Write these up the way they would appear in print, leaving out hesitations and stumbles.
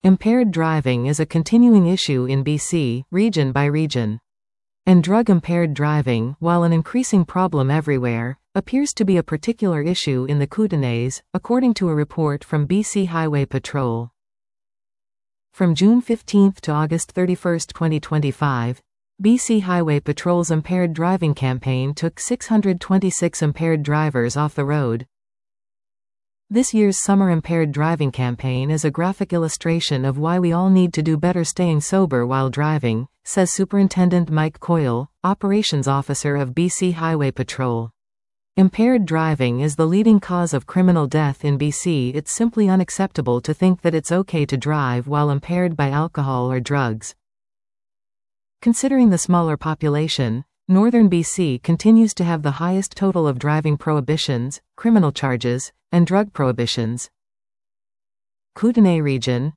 Impaired driving is a continuing issue in BC, region by region. And drug-impaired driving, while an increasing problem everywhere, appears to be a particular issue in the Kootenays, according to a report from BC Highway Patrol. From June 15 to August 31, 2025, BC Highway Patrol's impaired driving campaign took 626 impaired drivers off the road. This year's Summer Impaired Driving Campaign is a graphic illustration of why we all need to do better staying sober while driving, says Superintendent Mike Coyle, Operations Officer of BC Highway Patrol. Impaired driving is the leading cause of criminal death in BC. It's simply unacceptable to think that it's okay to drive while impaired by alcohol or drugs. Considering the smaller population, Northern BC continues to have the highest total of driving prohibitions, criminal charges, and drug prohibitions. Kootenay region,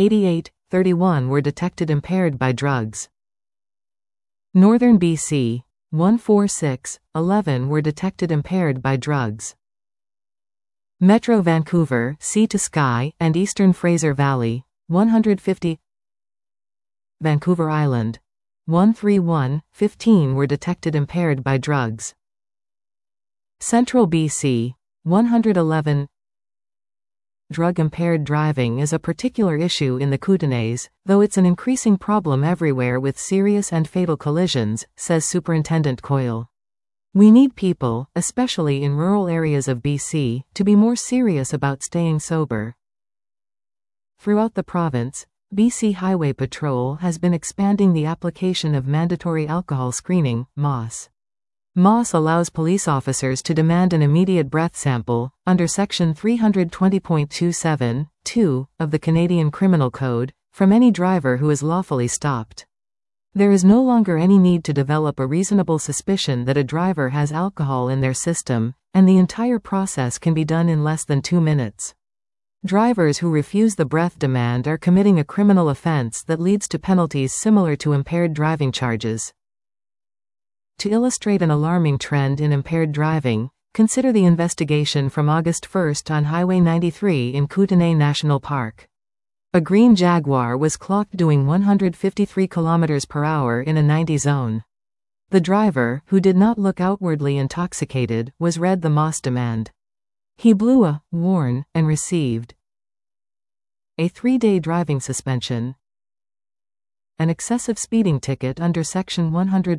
88-31 were detected impaired by drugs. Northern BC, 146-11 were detected impaired by drugs. Metro Vancouver, Sea to Sky, and Eastern Fraser Valley, 150. Vancouver Island, 131-15 were detected impaired by drugs. Central BC, 111. Drug-impaired driving is a particular issue in the Kootenays, though it's an increasing problem everywhere with serious and fatal collisions, says Superintendent Coyle. We need people, especially in rural areas of BC, to be more serious about staying sober. Throughout the province, BC Highway Patrol has been expanding the application of mandatory alcohol screening, MAS. MAS allows police officers to demand an immediate breath sample, under Section 320.27(2) of the Canadian Criminal Code, from any driver who is lawfully stopped. There is no longer any need to develop a reasonable suspicion that a driver has alcohol in their system, and the entire process can be done in less than 2 minutes. Drivers who refuse the breath demand are committing a criminal offense that leads to penalties similar to impaired driving charges. To illustrate an alarming trend in impaired driving, consider the investigation from August 1 on Highway 93 in Kootenay National Park. A green Jaguar was clocked doing 153 km per hour in a 90 zone. The driver, who did not look outwardly intoxicated, was read the MAS demand. He blew a warn and received a 3-day driving suspension, an excessive speeding ticket under Section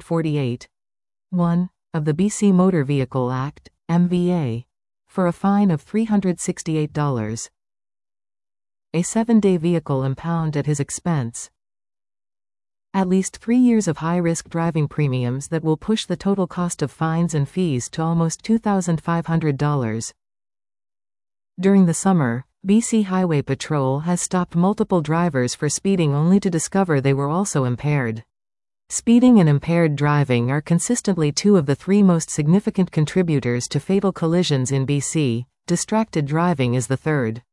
148(1) of the BC Motor Vehicle Act, MVA, for a fine of $368, a 7-day vehicle impound at his expense, at least 3 years of high-risk driving premiums that will push the total cost of fines and fees to almost $2,500. During the summer, BC Highway Patrol has stopped multiple drivers for speeding only to discover they were also impaired. Speeding and impaired driving are consistently two of the 3 most significant contributors to fatal collisions in BC. Distracted driving is the third.